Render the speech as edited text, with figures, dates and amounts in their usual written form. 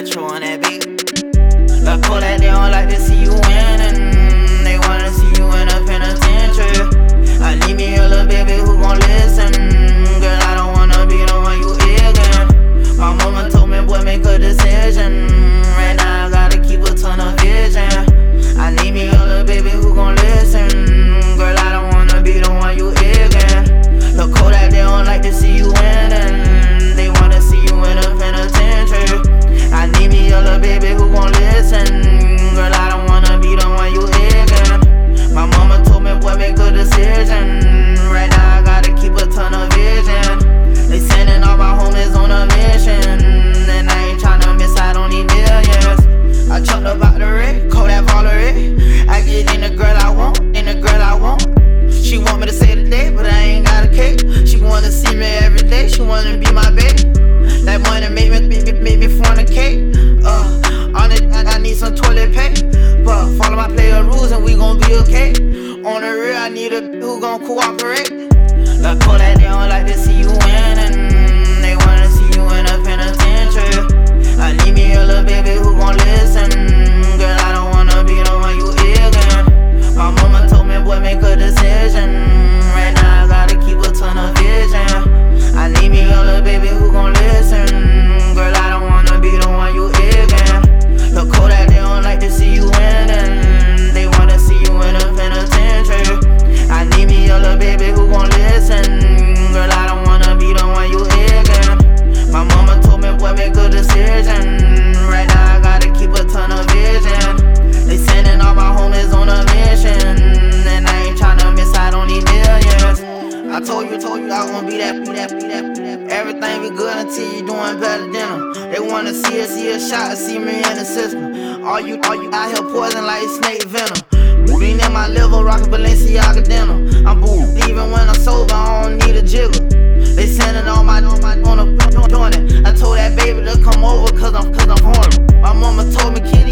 Metro on that beat. But pull that, they don't like to see you winning. They wanna see you in a penitentiary. I need me a little baby who gon' listen. Girl, I don't wanna be the one you egging. My mama told me, boy, make a decision. Right now I gotta keep a ton of vision. I need me a little baby who gon' listen. Girl, I don't wanna be the one you egging. The code that they don't like to see you winning. They wanna see you in a penitentiary. I need me a little baby who gon' listen. Girl, I don't wanna be the one you egging. My mama told me, boy, make a decision. Right now I gotta keep a ton of vision. They sending all my homies on a mission, and I ain't tryna miss out on these millions. I jumped up out the red, call that Valerie. I get in the girl I want, in the girl I want. She want me to say today, but I ain't got a cake. She wanna see me every day, she wanna be my baby. That money make me fornicate. On it, I need some toilet paper. Follow my player rules and we gon' be okay. On the real, I need a who gon' cooperate. Like pull that, they don't like to see you winning. They wanna see you in a penitentiary. I need me a little baby who gon' listen. Girl, I don't wanna be the one you egging. My mama told me, boy, make a decision. Right now I gotta keep a ton of vision. I need me a little baby who gon' listen. Girl, I don't wanna be the one you egging. The code that they don't like to see you winning. They wanna see you in a penitentiary. I need me a little baby who gon' listen. Girl, I don't wanna be the one you egging. My mama told me, boy, make a decision. Right now I gotta keep a ton of vision. They sending all my homies on a mission, and I ain't tryna miss out on these millions. I told you I gon' be that. Everything be good until you doing better than them. They wanna see a shot, see me in the system. All you out here poison like snake venom. Green in my liver, rockin' Balenciaga denim. I'm boom, even when I'm sober, I don't need a jiggle. They sending all my on a doing it. I told that baby to come over cause I'm horny. My mama told me, kid,